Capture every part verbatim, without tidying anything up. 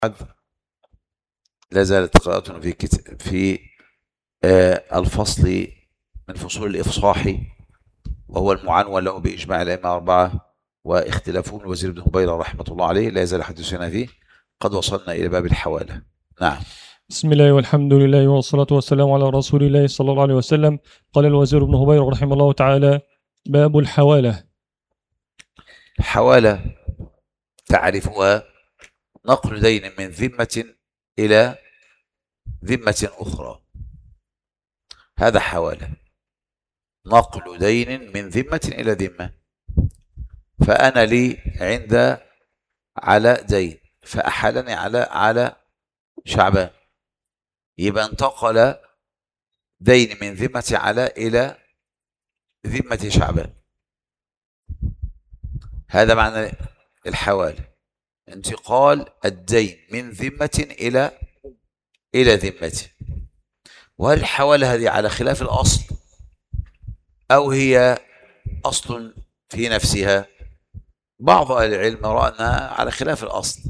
لا زالت قراءتنا في كتاب في آه الفصل من فصول الإفصاح، وهو المعنون له بإجماع الأئمة الأربعة واختلافهم الوزير بن هبيرة رحمة الله عليه. لا يزال حديثنا فيه. قد وصلنا إلى باب الحوالة. نعم. بسم الله والحمد لله والصلاة والسلام على رسول الله صلى الله عليه وسلم. قال الوزير بن هبيرة رحمه الله تعالى: باب الحوالة. الحوالة تعرفها نقل دين من ذمة إلى ذمة أخرى. هذا حوالة، نقل دين من ذمة إلى ذمة. فأنا لي عند على دين فأحالني على على شعبان، يبقى انتقل دين من ذمة على إلى ذمة شعبان. هذا معنى الحوالة، انتقال الدين من ذمة إلى إلى ذمته. وهل الحوالة هذه على خلاف الأصل أو هي أصل في نفسها؟ بعض أهل العلم رأى أنها على خلاف الأصل،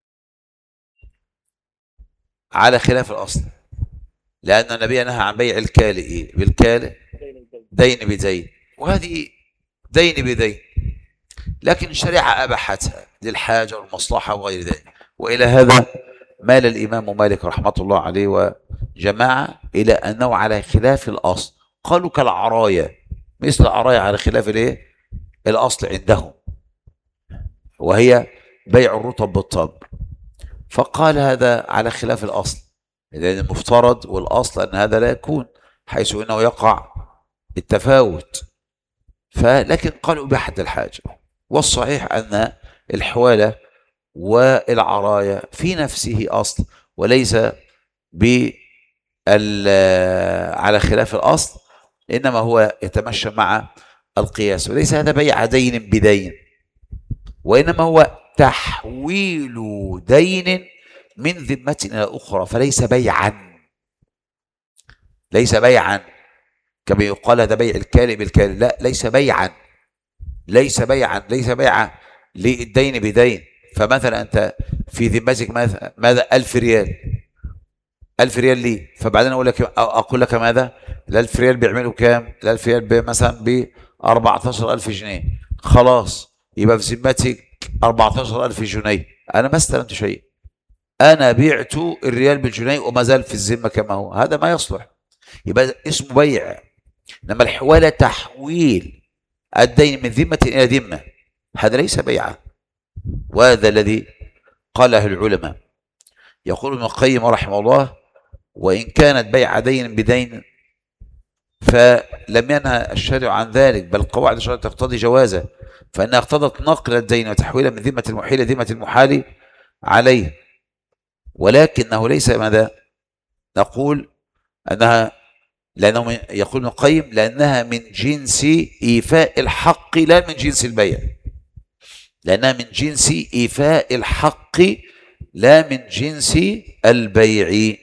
على خلاف الأصل، لأن النبي نهى عن بيع الكالئ بالكالئ دين بدين، وهذه دين بدين، لكن الشريعة أباحتها للحاجة والمصلحة وغير ذلك. وإلى هذا مال الإمام مالك رحمة الله عليه وجماعة إلى أنه على خلاف الأصل. قالوا كالعراية، مثل العراية على خلاف الايه الأصل عندهم، وهي بيع الرطب بالتمر. فقال هذا على خلاف الأصل، لأن المفترض والأصل أن هذا لا يكون، حيث أنه يقع التفاوت. فلكن قالوا بحد الحاجة. والصحيح أن الحوالة والعراية في نفسه أصل، وليس على خلاف الأصل، إنما هو يتمشى مع القياس. وليس هذا بيع دين بدين، وإنما هو تحويل دين من ذمة إلى أخرى، فليس بيعا، ليس بيعا كما يقال هذا بيع الكالئ بالكالئ. لا، ليس بيعا، ليس بيعا ليس بيعا للدين بدين. فمثلا أنت في ذمتك ماذا؟ ألف ريال، ألف ريال لي، فبعدين أقول لك أقول لك ماذا؟ الألف ريال بيعملوا كام؟ الألف ريال مثلا ب أربعة عشر ألف جنيه. خلاص، يبقى في ذمتك أربعة عشر ألف جنيه، أنا ما استلمت شيء، أنا بعت الريال بالجنيه وما زال في الذمة كما هو. هذا ما يصلح، يبقى اسمه بيع. إنما الحوالة تحويل الدين من ذمة إلى ذمة، هذا ليس بيعا. وهذا الذي قاله العلماء. يقول ابن القيم رحمه الله: وإن كانت بيع دين بدين فلم ينهى الشارع عن ذلك، بل قواعد الشرع تقتضي جوازه، فإنها اقتضت نقل الدين وتحويله من ذمة المحيل إلى ذمة المحال عليه. ولكنه ليس ماذا؟ نقول أنها، لأنه يقول ابن القيم لأنها من جنس إيفاء الحق لا من جنس البيع، لأنها من جنس إيفاء الحق لا من جنس البيع.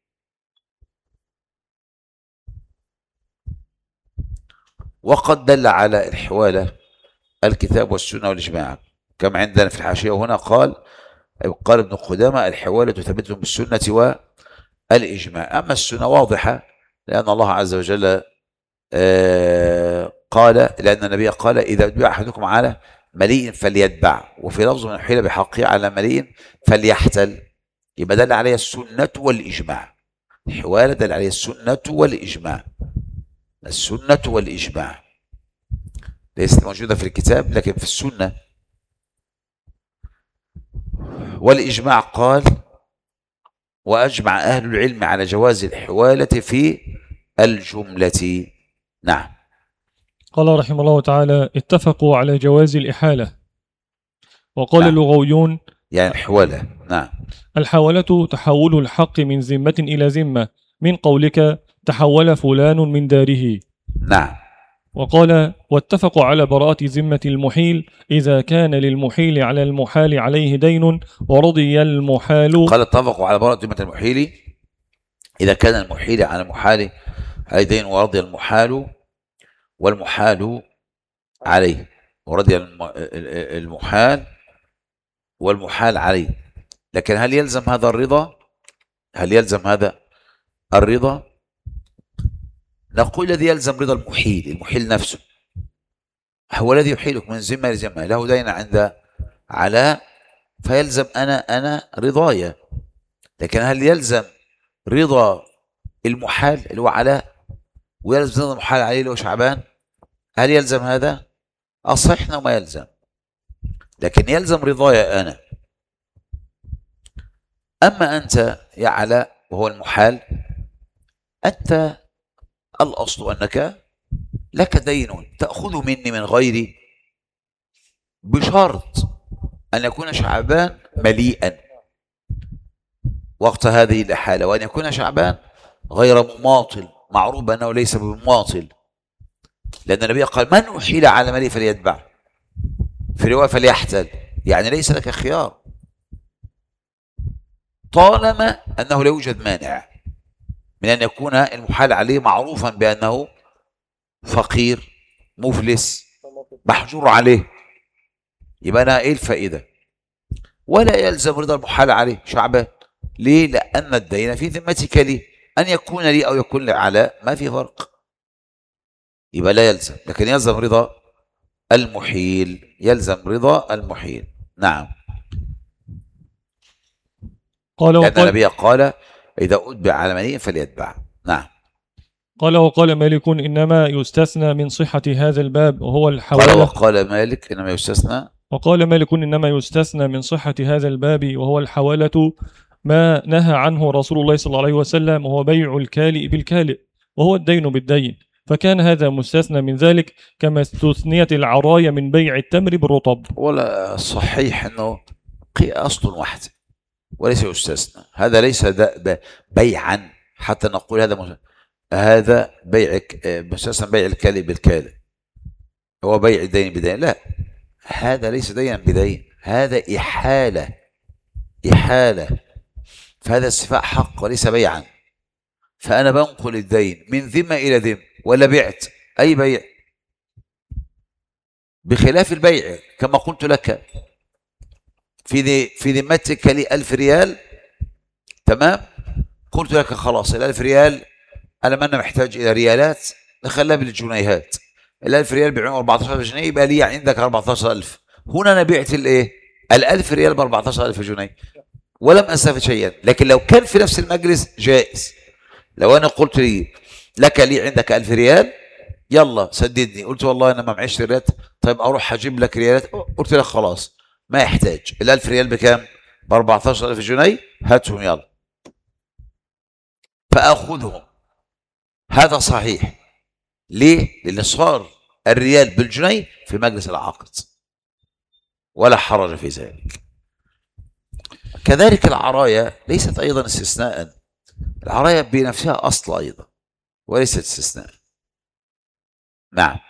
وقد دل على الحوالة الكتاب والسنة والإجماع، كما عندنا في الحاشية. وهنا قال قال ابن قدامة: الحوالة ثبت بالسنة والإجماع. أما السنة واضحة، لأن الله عز وجل قال، لأن النبي قال: إذا اتبع أحدكم على مليء فليتبع، وفي لفظ من حيل بحقه على مليء فليحتل. يبقى دل عليها السنة والإجماع. الحوالة دل عليها السنة والإجماع، السنة والإجماع ليست موجودة في الكتاب لكن في السنة والإجماع. قال: وأجمع أهل العلم على جواز الحوالة في الجملة. نعم. قال رحمه الله تعالى: اتفقوا على جواز الإحالة. وقال نعم. اللغويون يعني الحوالة. نعم. الحوالة تحول الحق من ذمة إلى ذمة، من قولك تحول فلان من داره. نعم. وقال: واتفقوا على براءة ذمة المحيل إذا كان للمحيل على المحال عليه دين ورضي المحال. قال: اتفقوا على براءة ذمة المحيل إذا كان المحيل على المحال عليه دين ورضي المحال والمحال عليه، ورضي المحال والمحال عليه. لكن هل يلزم هذا الرضا؟ هل يلزم هذا الرضا؟ نقول الذي يلزم رضا المحيل، المحيل نفسه هو الذي يحيلك من ذمة لذمة. له دين عند علاء فيلزم أنا أنا رضايا. لكن هل يلزم رضا المحال اللي هو علاء ويلزم رضا المحال عليه اللي هو شعبان؟ هل يلزم هذا؟ أصحنا وما يلزم، لكن يلزم رضايا أنا. أما أنت يا علاء وهو المحال، أنت الأصل أنك لك دين تأخذ مني من غيري بشرط أن يكون شعبان مليئا وقت هذه الحالة، وأن يكون شعبان غير مماطل، معروف بأنه ليس بمماطل، لأن النبي قال من أحيل على مليء فليتبع، في رواية فليحتل، يعني ليس لك خيار طالما أنه لا يوجد مانع من أن يكون المحال عليه معروفا بأنه فقير مفلس محجور عليه. يبقى أنا إيه الفائدة؟ ولا يلزم رضا المحال عليه شعبان. ليه؟ لأن الدين في ذمتك لي، أن يكون لي أو يكون لعلاء ما في فرق، يبقى لا يلزم. لكن يلزم رضا المحيل، يلزم رضا المحيل. نعم. قال لأن وقال النبي قال إذا أتبع على مليء فليتبع. نعم. قال وقال مالك إنما يستثنى من صحة هذا الباب وهو قال الحوالة وقال مالك إنما يستثنى وقال مالك إنما يستثنى من صحة هذا الباب وهو الحوالة ما نهى عنه رسول الله صلى الله عليه وسلم، وهو بيع الكالئ بالكالئ وهو الدين بالدين، فكان هذا مستثنى من ذلك، كما استثنيت العراية من بيع التمر بالرطب. ولا صحيح أنه أصل واحد وليس يستثنى. هذا ليس بيعا حتى نقول هذا مستثنى. هذا بيع مستثنى بيع الكالئ بالكالئ، هو بيع الدين بدين. لا، هذا ليس دينا بدين، هذا إحالة إحالة، فهذا استيفاء حق وليس بيعا. فأنا بنقل الدين من ذمة إلى ذمة، ولا بعت أي بيع، بخلاف البيع كما قلت لك في في ذمتك لي ألف ريال، تمام، قلت لك خلاص الألف ريال أنا ما أنا محتاج إلى ريالات، نخليها بالجنيهات، الألف ريال بيعون أربعتاشر ألف جنيه، يبقى لي عندك أربعتاشر ألف. هنا أنا بعت الإيه؟ الألف ريال ب أربعتاشر ألف جنيه ولم أستفد شيئا. لكن لو كان في نفس المجلس جائز، لو أنا قلت لي لك لي عندك ألف ريال يلا سددني، قلت والله أنا ما معيش ريالات، طيب أروح أجيب لك ريالات، قلت لك خلاص ما يحتاج، الألف ريال بكام؟ ب أربعتاشر ألف جنيه، هاتهم يلا، فأخذهم. هذا صحيح. ليه؟ لأن صار الريال بالجنيه في مجلس العقد ولا حرج في ذلك. كذلك العرايا ليست أيضا استثناء، العرايا بنفسها أصل أيضا وليست استثناء. نعم.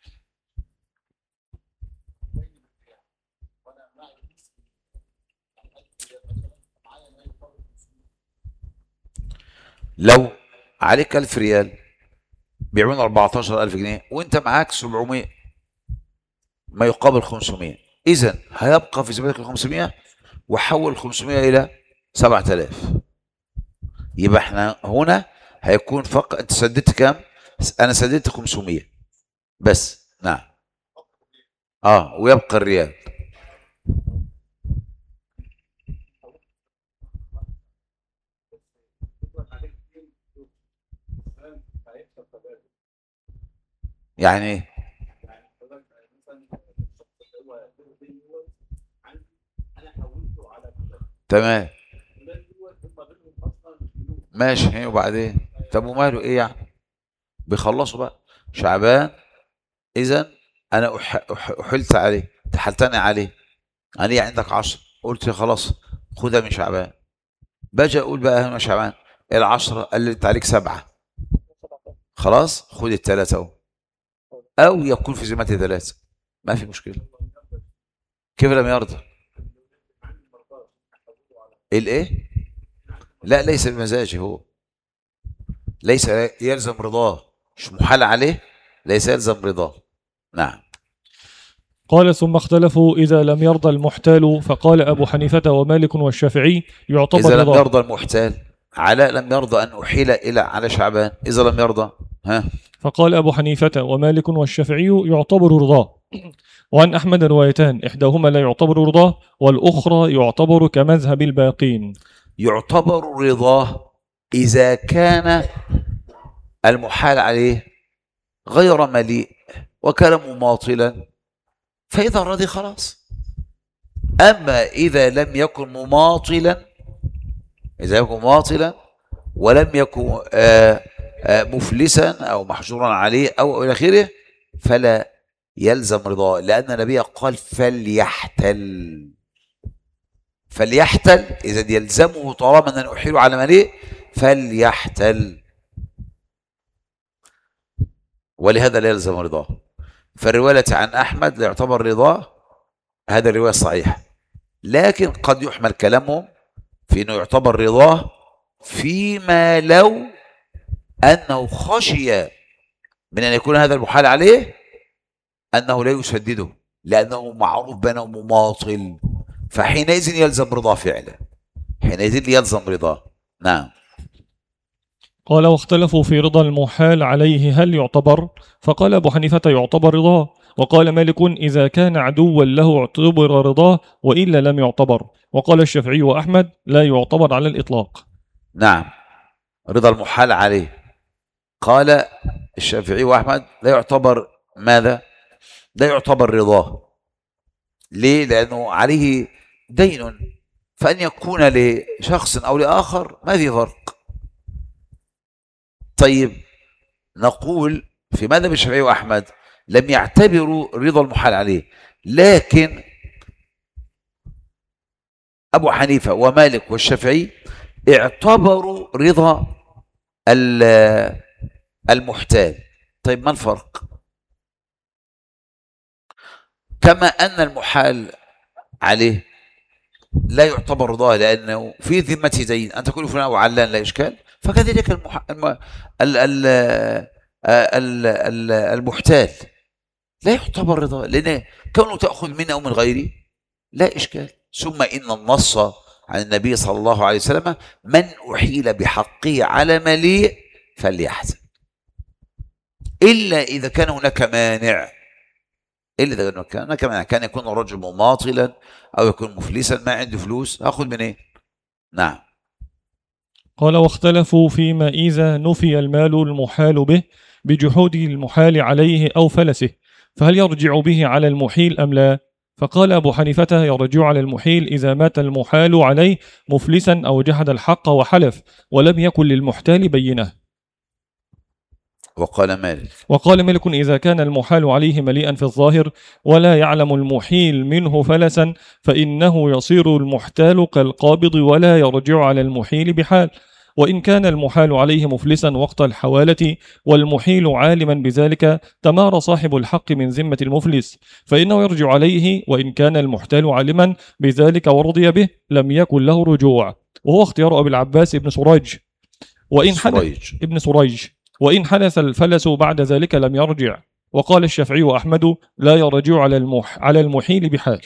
لو عليك ألف ريال بيعون أربعتاشر ألف جنيه وانت معاك سبعمائة ما يقابل خمسمائة، اذا هيبقى في ذمتك خمسمائة وحول خمسمائة الى سبعة آلاف. يبقى احنا هنا هيكون فقط انت سددت كام؟ انا سددت خمسمائة بس. نعم. اه ويبقى الريال. يعني ايه؟ تمام ماشي، وبعدين طب وماله ايه يعني؟ بيخلصوا بقى شعبان، اذا انا أح... أح... احلت عليه، تحلتني عليه، انا عندك عشر، قلت خلاص خدها من شعبان، باجي اقول بقى هنا شعبان العشرة قلت عليك سبعة، خلاص خد الثلاثة اهو، او يكون في ذمتي ثلاثة، ما في مشكلة. كيف لم يرضى؟ الايه؟ لا ليس بمزاجه هو، ليس يلزم رضاه، مش محال عليه، ليس يلزم رضاه. نعم. قال ثم اختلفوا إذا لم يرضى المحتال، فقال أبو حنيفة ومالك والشافعي يعتبر إذا لم رضاه. يرضى المحتال، علاء لم يرضى أن أحيل إلى على شعبان، إذا لم يرضى ها. فقال أبو حنيفة ومالك والشافعي يعتبر رضاه. وعن أحمد روايتان، إحداهما لا يعتبر رضاه والأخرى يعتبر كمذهب الباقين. يعتبر رضاه إذا كان المحال عليه غير مليء وكان مماطلا، فإذا رضي خلاص. أما إذا لم يكن مماطلا، إذا يكن مماطلا ولم يكن آآ آآ مفلسا أو محجورا عليه أو إلى آخره، فلا يلزم رضاه، لأن النبي قال فليحتل. فليحتل إذا يلزمه طالما أن أحيل على مليء فليحتل، ولهذا لا يلزم رضاه. فالرواية عن أحمد لا يعتبر رضاه، هذا الرواية الصحيحة، لكن قد يحمل كلامهم في أنه يعتبر رضاه فيما لو أنه خشي من أن يكون هذا المحال عليه أنه لا يسدده، لأنه معروف بأنه مماطل، فحينئذ يلزم رضاه فعلا، حينئذ يلزم رضاه. نعم. قال واختلفوا في رضا المحال عليه هل يعتبر، فقال أبو حنيفة يعتبر رضاه، وقال مالك إذا كان عدوا له اعتبر رضاه وإلا لم يعتبر، وقال الشافعي وأحمد لا يعتبر على الإطلاق. نعم، رضا المحال عليه قال الشافعي وأحمد لا يعتبر ماذا؟ لا يعتبر رضاه. ليه؟ لأنه عليه دين، فأن يكون لشخص أو لآخر ما في فرق. طيب نقول في مذهب الشافعي وأحمد لم يعتبروا رضا المحال عليه، لكن أبو حنيفة ومالك والشافعي اعتبروا رضا المحتال. طيب ما الفرق؟ كما أن المحال عليه لا يعتبر رضاه لأنه في ذمته دين، أن تكون فلان أو علان لا إشكال، فكذلك المح... الم... ال... ال... ال... ال... المحتال لا يعتبر رضاه، لأن كونه تأخذ منه أو من غيره لا إشكال. ثم إن النص عن النبي صلى الله عليه وسلم من أحيل بحقه على مليء فليحزن، إلا إذا كان هناك مانع، إلا إذا كان هناك مانع، كان يكون الرجل مماطلا أو يكون مفلسا ما عنده فلوس، أخذ من إيه؟ نعم. قال واختلفوا فيما إذا نفي المال المحال به بجحود المحال عليه أو فلسه، فهل يرجع به على المحيل أم لا؟ فقال أبو حنيفة يرجع على المحيل إذا مات المحال عليه مفلسا أو جحد الحق وحلف ولم يكن للمحتال بينه. وقال مالك وقال مالك إذا كان المحال عليه مليئا في الظاهر ولا يعلم المحيل منه فلسا فإنه يصير المحتال كالقابض ولا يرجع على المحيل بحال، وإن كان المحال عليه مفلسا وقت الحوالة والمحيل عالما بذلك تمار صاحب الحق من ذمة المفلس فإنه يرجع عليه، وإن كان المحتال عالما بذلك ورضي به لم يكن له رجوع، وهو اختيار أبي العباس ابن سراج. وإن سريج ابن سريج وإن حدث الفلس بعد ذلك لم يرجع. وقال الشافعي وأحمد لا يرجع على المح على المحيل بحال.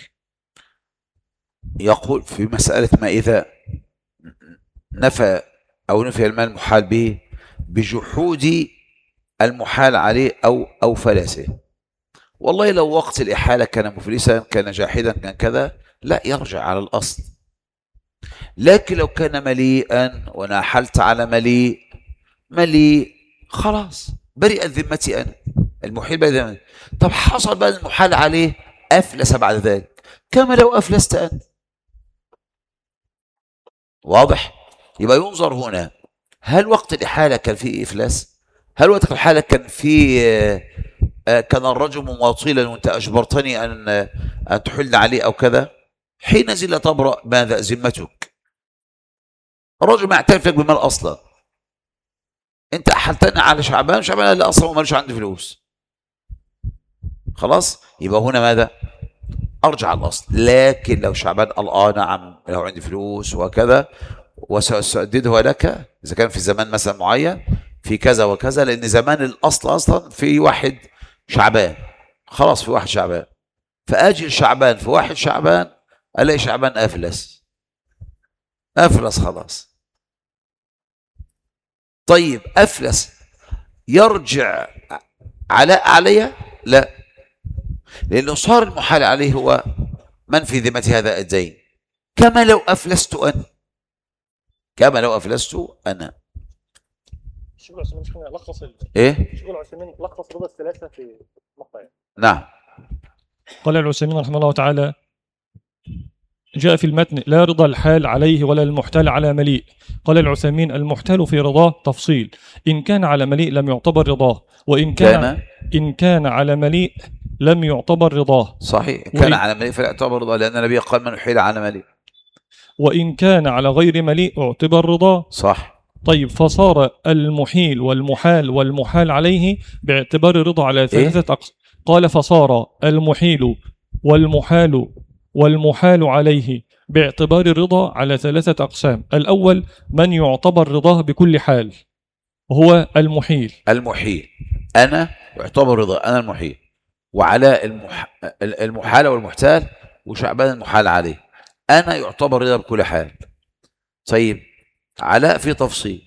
يقول في مسألة ما إذا نفى أو نفي المال المحال به بجحود المحال عليه أو أو فلسه، والله لو وقت الإحالة كان مفلسا كان جاحدا كان كذا لا يرجع على الأصل، لكن لو كان مليئا ونحلت على مليء مليء خلاص برئت ذمتي أنا، المحيل برئ ذمتي. طب حصل بقى المحال عليه أفلس بعد ذلك كما لو أفلست أنا، واضح؟ يبقى ينظر هنا هل وقت الإحالة كان فيه إفلاس؟ هل وقت الإحالة كان فيه كان الرجل مماطلا وأنت أجبرتني أن أن تحل عليه أو كذا؟ حينئذ لا تبرأ ماذا ذمتك. الرجل ما يعترف لك بمال أصلا، أنت أحلتني على شعبان، شعبان اللي أصلا ما ليش عنده فلوس، خلاص يبقى هنا ماذا؟ أرجع على الأصل. لكن لو شعبان قال آه نعم لو عندي فلوس وكذا وسأسددها لك إذا كان في زمان مثلا معين في كذا وكذا، لأن زمان الأصل أصلا في واحد شعبان، خلاص في واحد شعبان، فاجل شعبان في واحد شعبان الاقي شعبان افلس افلس خلاص. طيب افلس يرجع علاء علي؟ لا، لانه صار المحال عليه هو من في ذمة هذا الدين، كما لو افلست انا، كما لو افلست انا. شو العثيمين لخص ال... ايه شو العثيمين لخص رضا الثلاثه في مقطع. نعم. قال العثيمين رحمه الله تعالى: جاء في المتن: لا رضا الحال عليه ولا المحتال على مليء. قال العثيمين: المحتال في رضاه تفصيل، إن كان على مليء لم يعتبر رضاه، وإن كان, كان إن كان على مليء لم يعتبر رضاه. صحيح، كان وإن على مليء فلا يعتبر رضاه، لأن النبي قال من أحيل على مليء. وإن كان على غير مليء اعتبر رضاه. صح. طيب، فصار المحيل والمحال والمحال عليه باعتبار رضا على ثلاثة أقسام. قال: فصار المحيل والمحال والمحال عليه باعتبار الرضا على ثلاثة أقسام. الأول من يعتبر رضاه بكل حال وهو المحيل. المحيل أنا يعتبر رضا، أنا المحيل، وعلى المح... المحال والمحتال وشعبان المحال عليه أنا يعتبر رضا بكل حال. طيب علاء في تفصيل،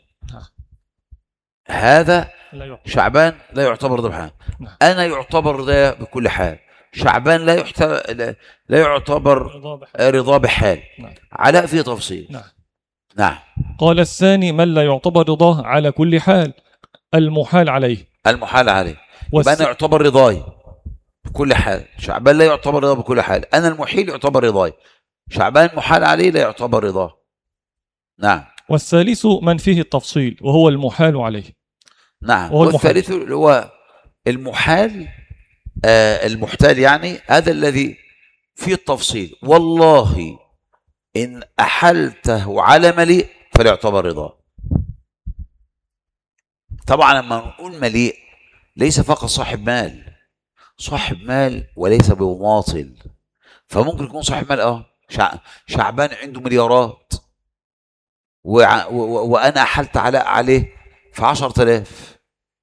هذا شعبان لا يعتبر رضا بحال، أنا يعتبر رضا بكل حال، شعبان لا يعتبر لا يعتبر رضا بحال. علاء في تفصيل. نعم. نعم. قال: الثاني من لا يعتبر رضاه على كل حال، المحال عليه. المحال عليه والس... يبقى أنا يعتبر رضاي بكل حال، شعبان لا يعتبر رضا بكل حال، أنا المحيل يعتبر رضاي، شعبان محال عليه لا يعتبر رضاه. نعم. والثالث من فيه التفصيل وهو المحال عليه. نعم. والثالث اللي هو المحال آه المحتال، يعني هذا الذي فيه التفصيل. والله إن أحلته على مليء فلا يعتبر رضا. طبعا لما نقول مليء ليس فقط صاحب مال، صاحب مال وليس بمماطل، فممكن يكون صاحب مال اه شعبان عنده مليارات و... و... وانا احلت علاء عليه في عشرة آلاف،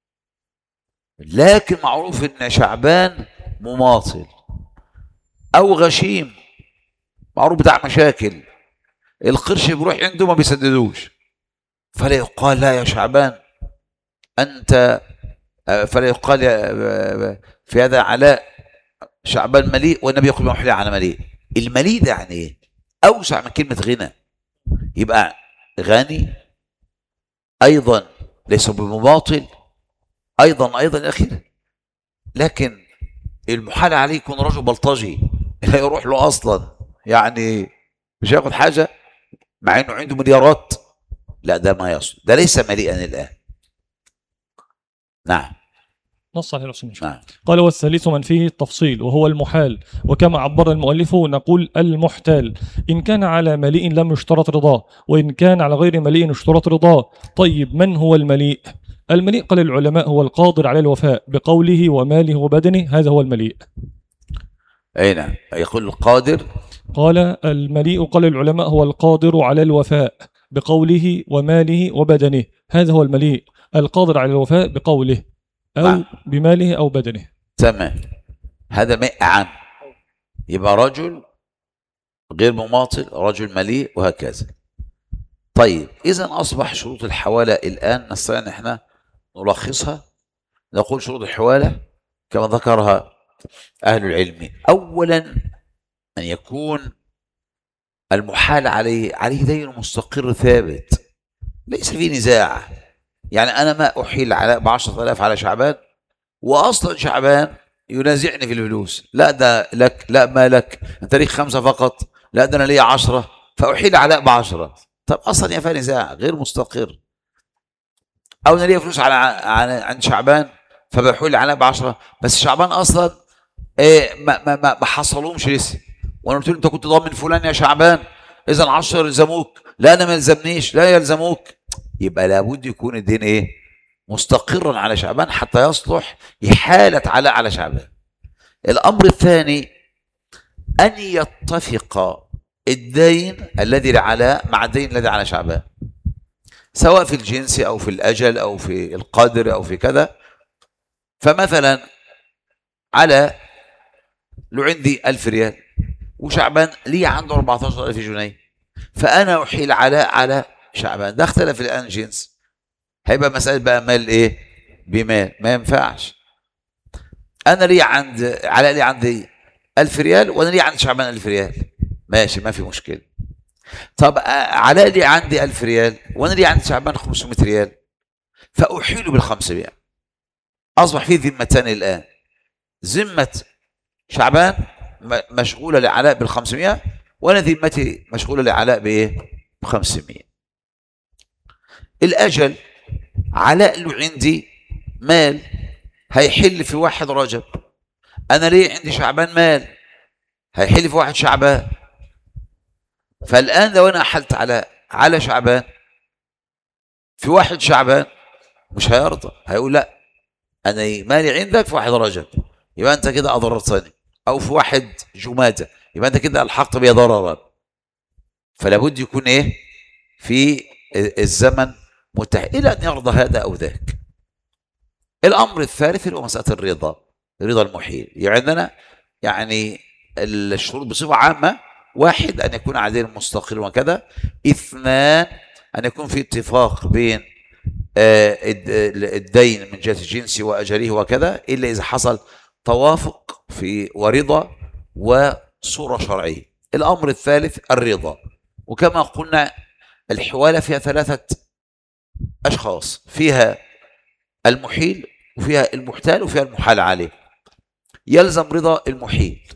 لكن معروف ان شعبان مماطل او غشيم، معروف بتاع مشاكل، القرش بيروح عنده ما بيسددوش، فلا يقال لا يا شعبان انت، فلا يقال في هذا علاء شعبان مليء والنبي يقول محلي على مليء. المليء ده يعني ايه؟ اوسع من كلمه غنى، يبقى غني ايضا ليس بمباطل ايضا ايضا الى اخره. لكن المحال عليه يكون رجل بلطجي لا يروح له اصلا، يعني مش هياخد حاجه مع انه عنده مليارات، لا ده ما يصل، ده ليس مليئا الان. نعم. نص عليه رسول الله. نعم. قال: والثالث من فيه التفصيل وهو المحال، وكما عبر المؤلف نقول المحتال. إن كان على مليء لم يشترط رضاه، وإن كان على غير مليء يشترط رضاه. طيب من هو المليء؟ المليء قال العلماء هو القادر على الوفاء بقوله وماله وبدنه، هذا هو المليء. أي نعم. يقول القادر. قال المليء قال العلماء هو القادر على الوفاء بقوله وماله وبدنه، هذا هو المليء، القادر على الوفاء بقوله أو نعم. بماله أو بدنه. تمام. هذا ماء عام، يبقى رجل غير مماطل، رجل مليء، وهكذا. طيب إذا أصبح شروط الحوالة الآن نستطيع أن احنا نلخصها. نقول شروط الحوالة كما ذكرها أهل العلم: أولا أن يكون المحال عليه عليه دين مستقر ثابت ليس فيه نزاع، يعني أنا ما أحيل على بعشرة آلاف على شعبان وأصلا شعبان ينازعني في الفلوس، لا ده لك، لا ما لك، أنت ليك خمسة فقط، لا ده أنا لي عشرة، فأحيل علاء بعشرة. طب أصلا يا فيها نزاع غير مستقر. أو أنا لي فلوس على عند شعبان فبحول علاء بعشرة، بس شعبان أصلا إيه ما ما ما حصلهمش لسه، وأنا قلت له أنت كنت ضامن فلان يا شعبان، إذا عشرة يلزموك، لا أنا ما يلزمنيش، لا يلزموك. يبقى لابد يكون الدين إيه؟ مستقرا على شعبان حتى يصلح إحالة علاء على شعبان. الأمر الثاني أن يتفق الدين الذي لعلاء مع الدين الذي على شعبان، سواء في الجنس أو في الأجل أو في القدر أو في كذا. فمثلا على له عندي ألف ريال وشعبان لي عنده أربعتاشر ألف جنيه، فأنا أحيل علاء على شعبان، ده اختلف الآن جنس، هيبقى مسألة بقى مال إيه بمال، ما ينفعش. أنا لي عند علاء لي عندي ألف ريال وأنا لي عند شعبان ألف ريال، ماشي ما في مشكلة. طب علاء لي عندي ألف ريال وأنا لي عند شعبان خمسمائة ريال، فأحيل بالخمسمائة، أصبح في ذمتان الآن، ذمة شعبان مشغولة لعلاء بالخمسمائة وأنا ذمتي مشغولة لعلاء بإيه؟ بخمسمائة. الأجل علاء له عندي مال هيحل في واحد رجب، أنا ليه عندي شعبان مال هيحل في واحد شعبان، فالآن لو أنا أحلت على على شعبان في واحد شعبان مش هيرضى، هيقول لا أنا مالي عندك في واحد رجب، يبقى أنت كده أضررتني، أو في واحد جمادة يبقى أنت كده ألحقت بي ضررا، فلا بد يكون إيه في الزمن متحد إلى أن يرضى هذا أو ذاك. الأمر الثالث هو مسألة الرضا، رضا المحيل. يعني عندنا يعني الشروط بصفة عامة: واحد أن يكون عدل مستقل وكذا، اثنان أن يكون في اتفاق بين الدين من جهة الجنس وأجله وكذا، إلا إذا حصل توافق في ورضا وصورة شرعية. الأمر الثالث الرضا، وكما قلنا الحوالة فيها ثلاثة أشخاص، فيها المحيل وفيها المحتال وفيها المحال عليه. يلزم رضا المحيل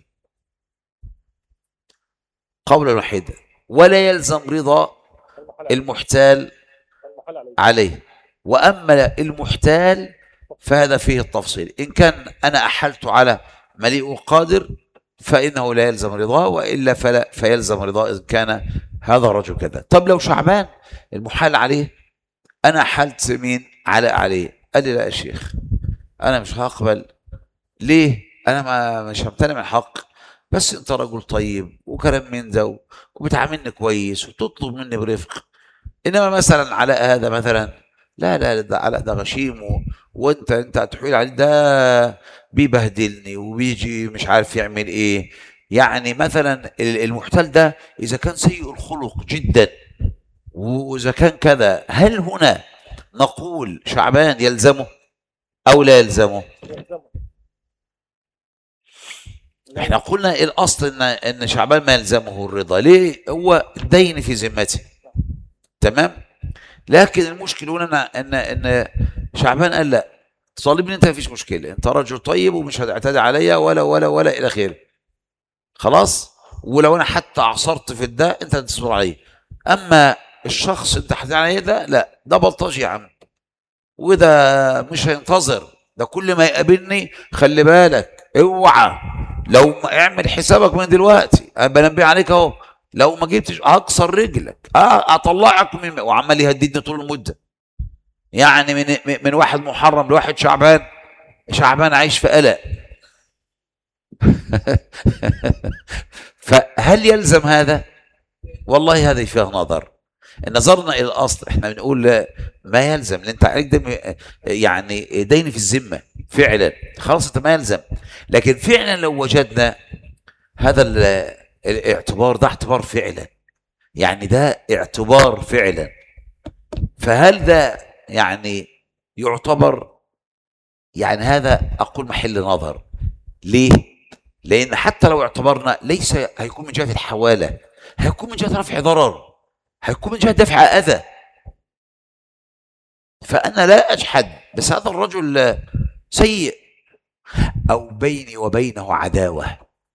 قولا واحدا، ولا يلزم رضا المحتال عليه. وأما المحتال فهذا فيه التفصيل، إن كان أنا أحلت على مليء قادر فإنه لا يلزم رضاه، وإلا فلا فيلزم رضاه إذا كان هذا الرجل كذا. طب لو شعبان المحال عليه أنا أحلت مين على عليه، قال لي لا يا شيخ أنا مش هقبل، ليه؟ أنا ما مش همتنع من الحق، بس أنت رجل طيب وكلام من ده وبتعاملني كويس وتطلب مني برفق، إنما مثلا علاء هذا مثلا لا لا ده علاء ده غشيم و... وانت انت هتحويل عليه، ده بيبهدلني وبيجي مش عارف يعمل ايه. يعني مثلا المحتال ده اذا كان سيء الخلق جدا واذا كان كذا، هل هنا نقول شعبان يلزمه او لا يلزمه؟ احنا قلنا الاصل ان ان شعبان ما يلزمه الرضا، ليه؟ هو الدين في ذمته، تمام. لكن المشكله هنا ان ان شعبان قال لا، طالبني انت مفيش مشكله، انت رجل طيب ومش هتعتدي عليا ولا ولا ولا الى اخره، خلاص، ولو انا حتى عصرت في ده انت هتصبر عليه. اما الشخص انت حتى عليه ده لا، ده بلطجي يا عم، وده مش هينتظر، ده كل ما يقابلني خلي بالك اوعى، لو ما اعمل حسابك من دلوقتي انا بنبه عليك اهو، لو ما جبتش هكسر رجلك، اه اطلعك من، وعمال يهددني طول المده. يعني من من واحد محرم لواحد شعبان، شعبان عايش في قلق. فهل يلزم هذا؟ والله هذه فيها نظر. نظرنا الى الاصل احنا بنقول ما يلزم، لان انت عليك دم يعني دين في الذمه فعلا، خلاص انت ما يلزم. لكن فعلا لو وجدنا هذا الاعتبار، ده اعتبار فعلا، يعني ده اعتبار فعلا، فهل ده يعني يعتبر؟ يعني هذا اقول محل نظر. ليه؟ لان حتى لو اعتبرنا ليس هيكون من جهه الحواله، هيكون من جهه رفع ضرر، هيكون من جهه دفع اذى. فانا لا اجحد، بس هذا الرجل سيء او بيني وبينه عداوه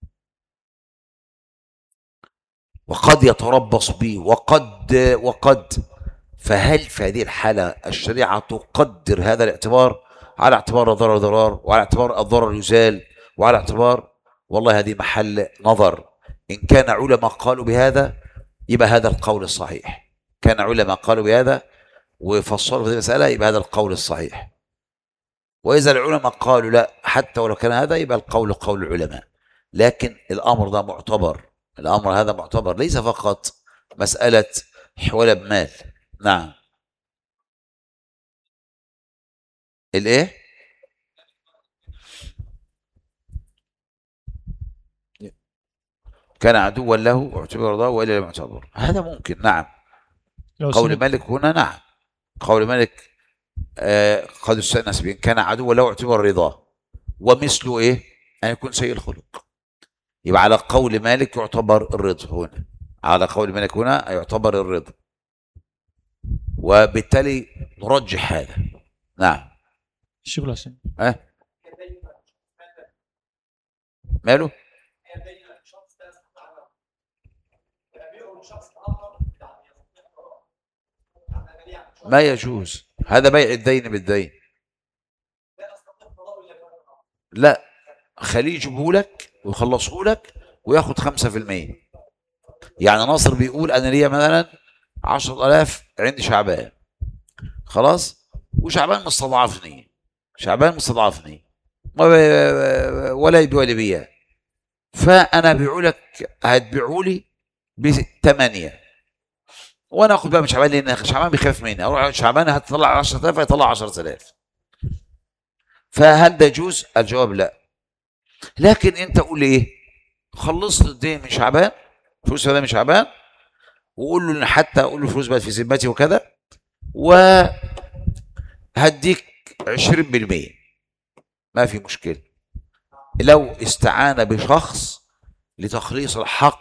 وقد يتربص بي وقد وقد فهل في هذه الحاله الشريعه تقدر هذا الاعتبار على اعتبار الضرر ضرار، وعلى اعتبار الضرر يزال، وعلى اعتبار، والله هذه محل نظر. إن كان علماء قالوا بهذا يبقى هذا القول الصحيح، كان علماء قالوا بهذا وفصلوا في هذه المسألة يبقى هذا القول الصحيح. وإذا العلماء قالوا لا حتى ولو كان هذا يبقى القول قول العلماء. لكن الأمر ده معتبر، الأمر هذا معتبر، ليس فقط مسألة حوالة بمال. نعم. الإيه؟ كان عدوا له اعتبر رضاه والا لم يعتبر. هذا ممكن، نعم. لو قول سمحت. مالك هنا نعم، قول مالك آه قد استأنس به، كان عدوا له اعتبر رضاه، ومثله ايه؟ ان يكون سيء الخلق. يبقى على قول مالك يعتبر الرضا هنا، على قول مالك هنا يعتبر الرضا، وبالتالي نرجح هذا. نعم. الشيخ الحسين. أه؟ ماله؟ ما يجوز، هذا بيع الدين بالدين. لا، خليه يجيبه لك ويخلصه لك وياخد خمسة في المية. يعني ناصر بيقول انا ليا مثلا عشرة آلاف عند شعبان، خلاص، وشعبان مستضعفني، شعبان مستضعفني ولا يبيع ولا بيع، فانا بيعوا لك، هتبيعوا لي بثمانية، وانا اخد بقى من شعبان لان شعبان بيخاف مني، اروح على شعبان هتطلع عشرة آلاف هيطلع عشرة آلاف. فهل ده يجوز؟ الجواب لا. لكن انت قول لي ايه؟ خلصت الدين من شعبان، فلوس ده من شعبان، وقول له ان حتى اقول له فلوس بقت في ذمتي وكذا، وهديك عشرين بالمية، ما في مشكله. لو استعان بشخص لتخليص الحق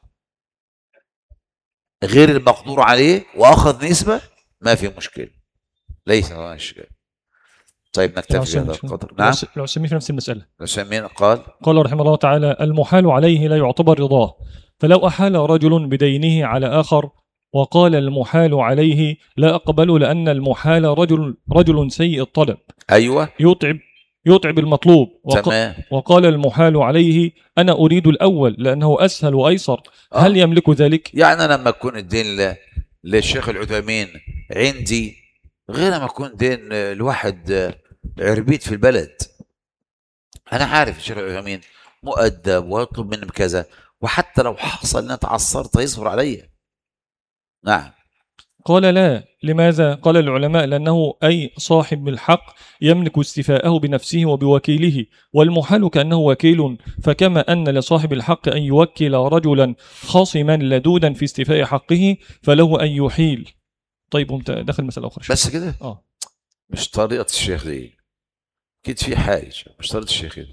غير المقدور عليه واخذ نسبه، ما في مشكله، ليس هذا الشيء. طيب نكتفي بهذا القدر. نعم. العثيمين في نفس المسألة. العثيمين قال قال رحمه الله تعالى: المحال عليه لا يعتبر رضاه، فلو أحال رجل بدينه على آخر وقال المحال عليه لا أقبله لأن المحال رجل رجل سيء الطلب، ايوه يتعب يتعب المطلوب، وق تمام. وقال المحال عليه أنا أريد الأول لأنه أسهل وأيسر، آه. هل يملك ذلك؟ يعني أنا لما يكون الدين ل... للشيخ العثيمين عندي غير لما يكون دين لواحد عربيت في البلد، أنا عارف الشيخ العثيمين مؤدب ويطلب مني بكذا، وحتى لو حصل إن تعثرت يصبر عليا. نعم. قال لا. لماذا؟ قال العلماء لأنه أي صاحب الحق يملك استيفاءه بنفسه وبوكيله، والمحال كأنه وكيل، فكما أن لصاحب الحق أن يوكل رجلا خاصما لدودا في استيفاء حقه فله أن يحيل. طيب انت دخل مسألة أخرى. بس كده؟ آه. مش طريقة الشيخ دي، أكيد في حاجة، مش طريقة الشيخ دي.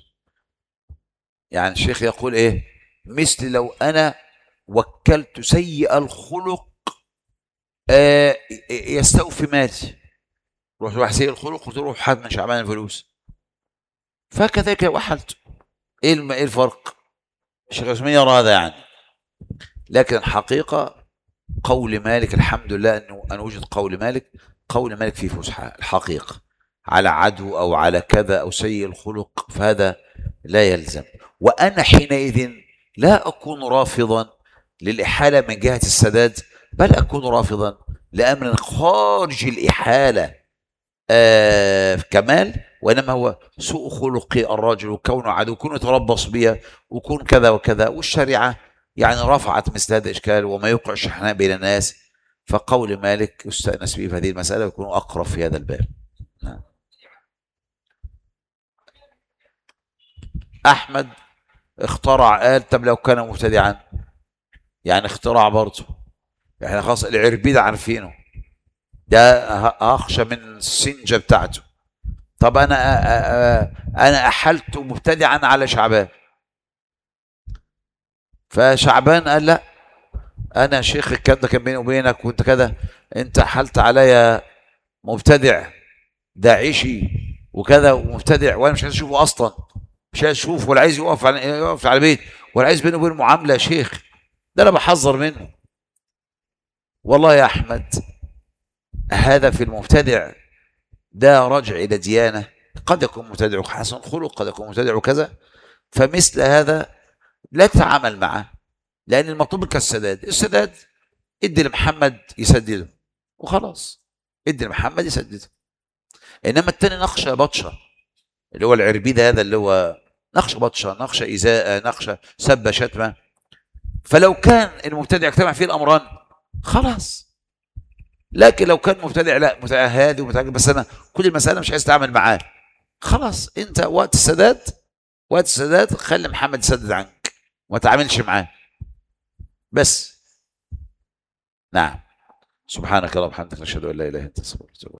يعني الشيخ يقول إيه؟ مثل لو أنا وكلت سيء الخلق آه يستوفي مالي، روح روح سيء الخلق وتروح حد من شعبان الفلوس، فكذلك وحلت. ايه ايه الفرق؟ الشيخ العثيمين يرى هذا يعني، لكن الحقيقه قول مالك الحمد لله انه ان وجد قول مالك، قول مالك فيه فسحه الحقيقه، على عدو او على كذا او سيء الخلق، فهذا لا يلزم. وانا حينئذ لا اكون رافضا للاحاله من جهه السداد، بل اكون رافضا لامر خارج الاحاله آه كمال، وانما هو سوء خلق الرجل وكونه عدو، كونه يتربص بها وكون كذا وكذا، والشريعه يعني رفعت مثل هذا الاشكال وما يوقع الشحناء بين الناس. فقول مالك يستأنس به في هذه المساله ويكون اقرب في هذا الباب. نعم. احمد اخترع، قال طب لو كان مبتدعا، يعني اختراع برضه، احنا خلاص العربيد عارفينه ده، اخشى من السنجه بتاعته. طب انا انا احلت مبتدعا على شعبان، فشعبان قال لا انا شيخ الكلام ده كان بيني وبينك وانت كذا، انت احلت عليا مبتدع داعشي وكذا ومبتدع، وانا مش عايز اشوفه اصلا، مش عايز اشوفه ولا عايز يقف على يقف على البيت ولا عايز بينه وبينه معامله يا شيخ، ده انا بحذر منه. والله يا احمد هذا في المبتدع ده رجع الى ديانه، قد يكون مبتدع حسن خلق، قد يكون مبتدع كذا، فمثل هذا لا تتعامل معه، لان المطلوب كالسداد، السداد ادي لمحمد يسدده وخلاص، ادي لمحمد يسدده. انما التاني نقشه بطشه اللي هو العربيد هذا اللي هو نقشه بطشه، نقشه ازاءه، نقشه سبه شتمه، فلو كان المبتدع اجتمع فيه الامران خلاص. لكن لو كان مبتدع لا مبتدع هادي ومتعجب، بس انا كل المساله مش عايز اتعامل معاه، خلاص انت وقت السداد، وقت السداد خلي محمد يسدد عنك وما تعاملش معاه، بس. نعم. سبحانك اللهم وبحمدك نشهد ان لا اله الا انت نستغفرك.